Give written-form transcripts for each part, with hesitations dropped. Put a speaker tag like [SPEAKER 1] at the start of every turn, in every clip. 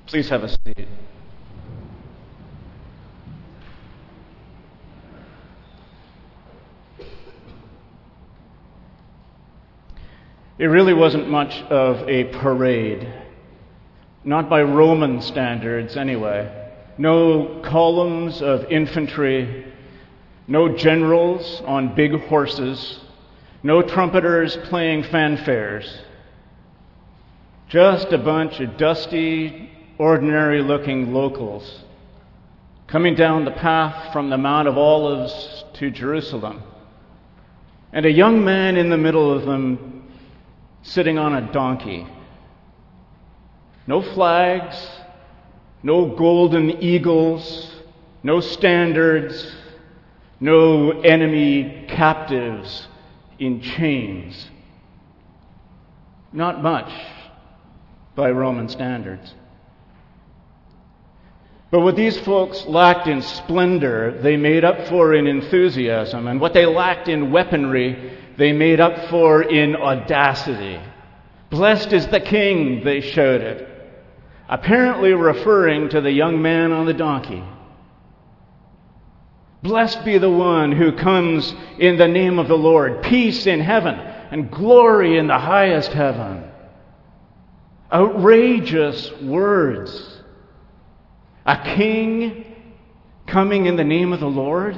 [SPEAKER 1] Please have a seat. It really wasn't much of a parade. Not by Roman standards, anyway. No columns of infantry, no generals on big horses, no trumpeters playing fanfares. Just a bunch of dusty, ordinary-looking locals coming down the path from the Mount of Olives to Jerusalem, and a young man in the middle of them sitting on a donkey. No flags, no golden eagles, no standards, no enemy captives in chains. Not much by Roman standards. But what these folks lacked in splendor, they made up for in enthusiasm. And what they lacked in weaponry, they made up for in audacity. Blessed is the King, they shouted, apparently referring to the young man on the donkey. Blessed be the one who comes in the name of the Lord, peace in heaven and glory in the highest heaven. Outrageous words. A king coming in the name of the Lord?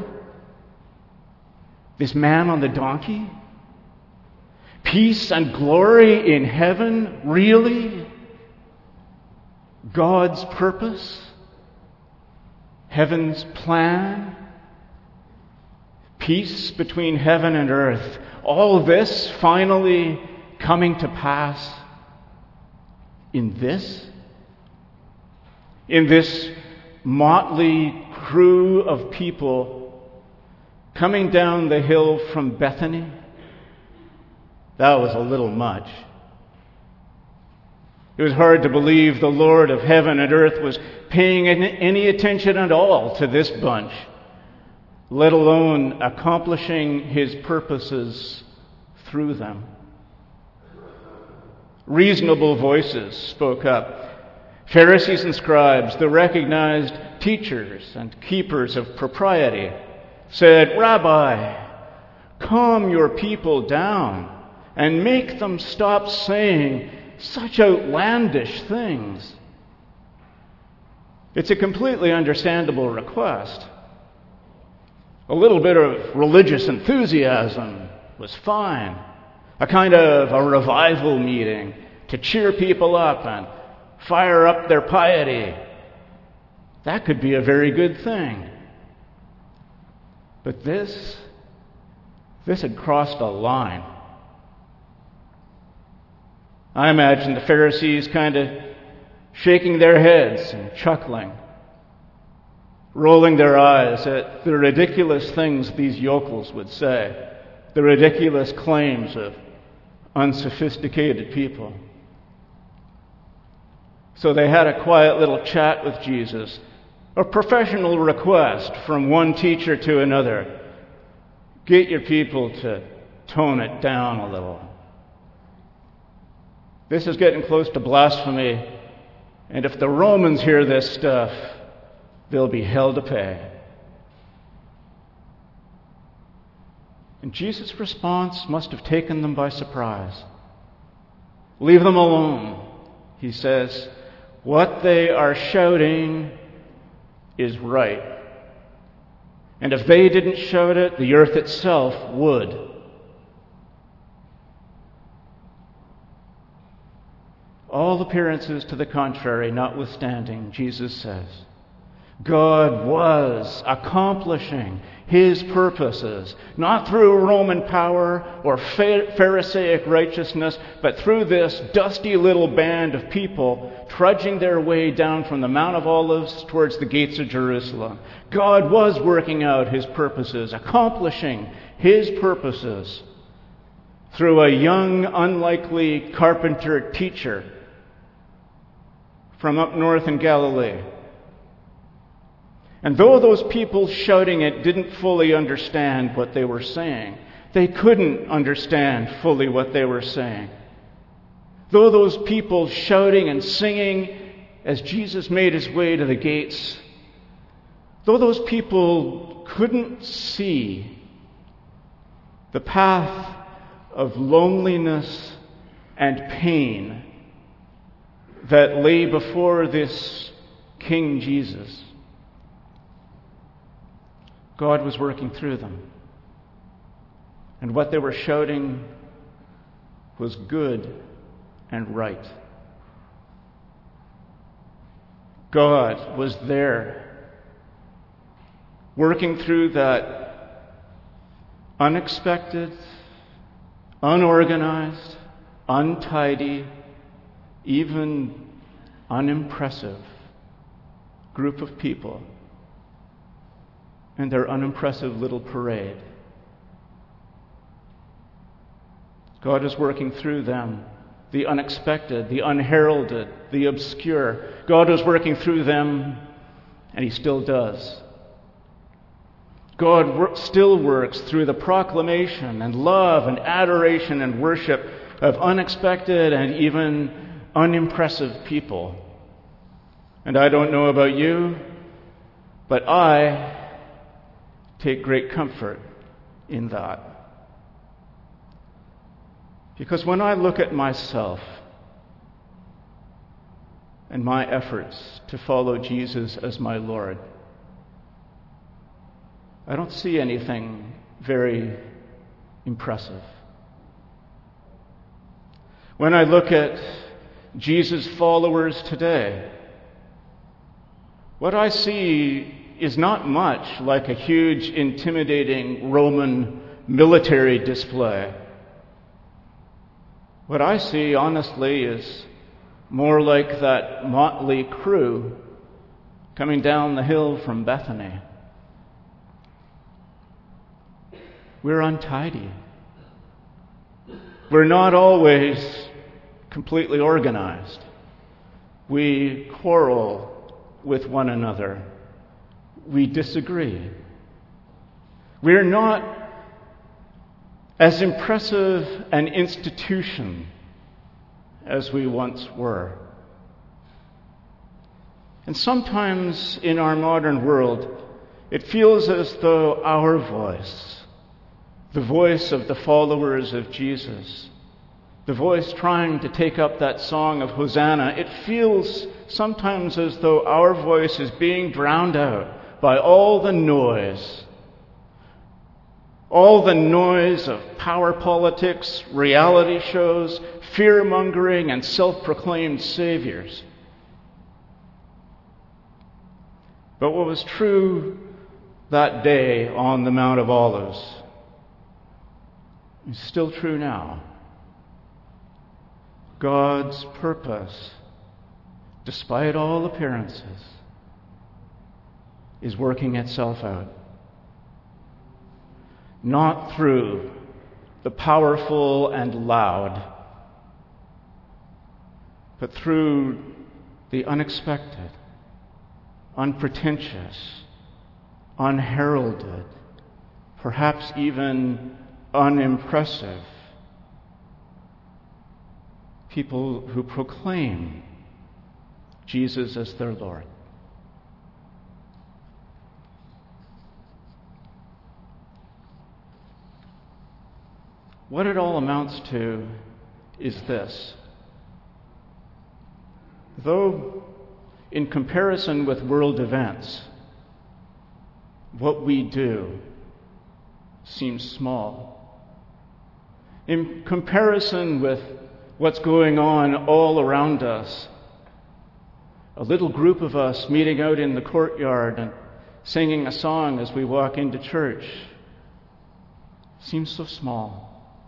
[SPEAKER 1] This man on the donkey? Peace and glory in heaven? Really? God's purpose? Heaven's plan? Peace between heaven and earth? All this finally coming to pass in this? In this motley crew of people coming down the hill from Bethany? That was a little much. It was hard to believe the Lord of heaven and earth was paying any attention at all to this bunch, let alone accomplishing his purposes through them. Reasonable voices spoke up. Pharisees and scribes, the recognized teachers and keepers of propriety, said, Rabbi, calm your people down and make them stop saying such outlandish things. It's a completely understandable request. A little bit of religious enthusiasm was fine. A kind of a revival meeting to cheer people up and fire up their piety. That could be a very good thing. But this had crossed a line. I imagine the Pharisees kind of shaking their heads and chuckling, rolling their eyes at the ridiculous things these yokels would say, the ridiculous claims of unsophisticated people. So they had a quiet little chat with Jesus, a professional request from one teacher to another. Get your people to tone it down a little. This is getting close to blasphemy, and if the Romans hear this stuff, they'll be hell to pay. And Jesus' response must have taken them by surprise. Leave them alone, he says. What they are shouting is right. And if they didn't shout it, the earth itself would. All appearances to the contrary notwithstanding, Jesus says, God was accomplishing his purposes, not through Roman power or Pharisaic righteousness, but through this dusty little band of people trudging their way down from the Mount of Olives towards the gates of Jerusalem. God was working out his purposes, accomplishing his purposes through a young, unlikely carpenter teacher from up north in Galilee. And though those people shouting it didn't fully understand what they were saying, they couldn't understand fully what they were saying. Though those people shouting and singing as Jesus made his way to the gates, though those people couldn't see the path of loneliness and pain that lay before this King Jesus, God was working through them. And what they were shouting was good and right. God was there, working through that unexpected, unorganized, untidy, even unimpressive group of people and their unimpressive little parade. God is working through them, the unexpected, the unheralded, the obscure. God was working through them, and he still does. God still works through the proclamation and love and adoration and worship of unexpected and even unimpressive people. And I don't know about you, but I take great comfort in that. Because when I look at myself and my efforts to follow Jesus as my Lord, I don't see anything very impressive. When I look at Jesus' followers today, what I see is not much like a huge, intimidating Roman military display. What I see, honestly, is more like that motley crew coming down the hill from Bethany. We're untidy. We're not always completely organized. We quarrel with one another. We disagree. We're not as impressive an institution as we once were. And sometimes in our modern world, it feels as though our voice, the voice of the followers of Jesus, the voice trying to take up that song of Hosanna, it feels sometimes as though our voice is being drowned out by all the noise of power politics, reality shows, fear-mongering, and self-proclaimed saviors. But what was true that day on the Mount of Olives is still true now. God's purpose, despite all appearances, is working itself out. Not through the powerful and loud, but through the unexpected, unpretentious, unheralded, perhaps even unimpressive people who proclaim Jesus as their Lord. What it all amounts to is this. Though, in comparison with world events, what we do seems small. In comparison with what's going on all around us, a little group of us meeting out in the courtyard and singing a song as we walk into church seems so small.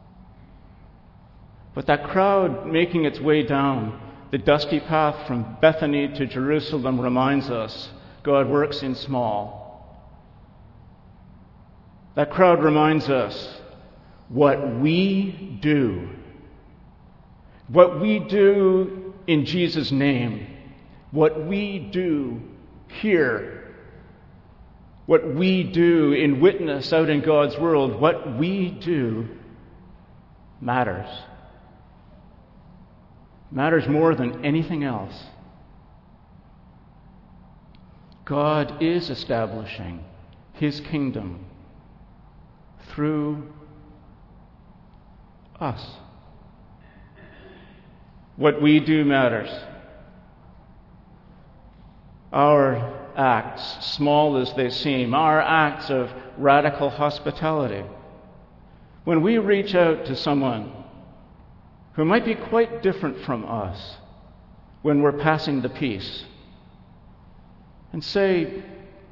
[SPEAKER 1] But that crowd making its way down the dusty path from Bethany to Jerusalem reminds us God works in small. That crowd reminds us what we do in Jesus' name, what we do here, what we do in witness out in God's world, what we do matters. Matters more than anything else. God is establishing his kingdom through us. What we do matters. Our acts, small as they seem, our acts of radical hospitality. When we reach out to someone who might be quite different from us when we're passing the peace and say,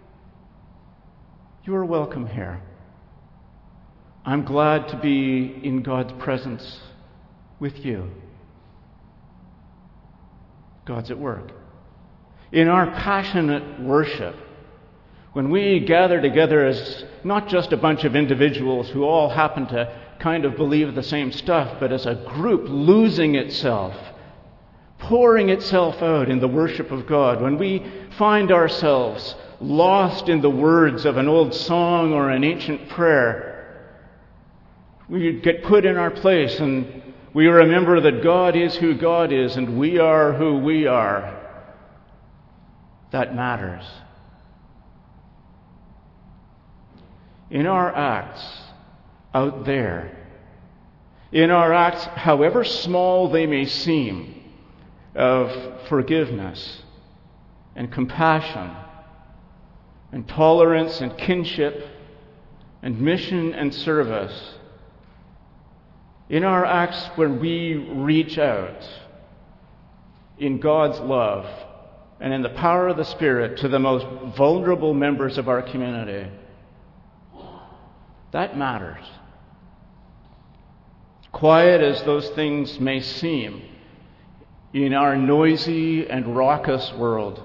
[SPEAKER 1] "You are welcome here. I'm glad to be in God's presence with you." God's at work. In our passionate worship, when we gather together as not just a bunch of individuals who all happen to kind of believe the same stuff, but as a group losing itself, pouring itself out in the worship of God, when we find ourselves lost in the words of an old song or an ancient prayer, we get put in our place and we remember that God is who God is and we are who we are. That matters. In our acts out there, in our acts, however small they may seem, of forgiveness and compassion and tolerance and kinship and mission and service, in our acts when we reach out in God's love and in the power of the Spirit to the most vulnerable members of our community, that matters. Quiet as those things may seem in our noisy and raucous world,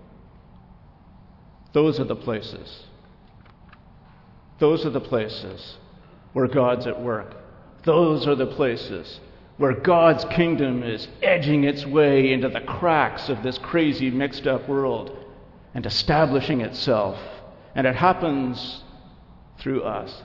[SPEAKER 1] those are the places. Those are the places where God's at work. Those are the places where God's kingdom is edging its way into the cracks of this crazy, mixed-up world and establishing itself. And it happens through us.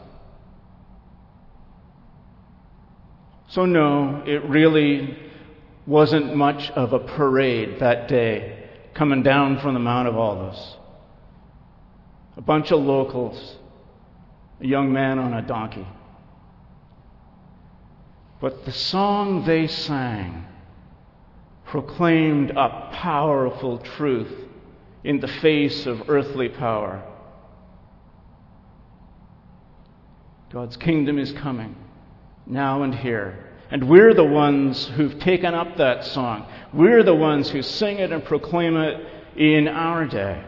[SPEAKER 1] So no, it really wasn't much of a parade that day coming down from the Mount of Olives. A bunch of locals, a young man on a donkey. But the song they sang proclaimed a powerful truth in the face of earthly power. God's kingdom is coming, now and here. And we're the ones who've taken up that song. We're the ones who sing it and proclaim it in our day.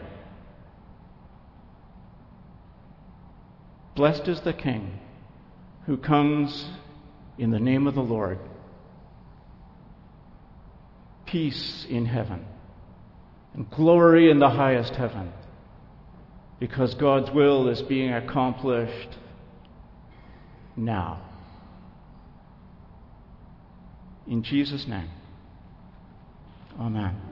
[SPEAKER 1] Blessed is the King who comes in the name of the Lord. Peace in heaven and glory in the highest heaven, because God's will is being accomplished now. In Jesus' name, amen.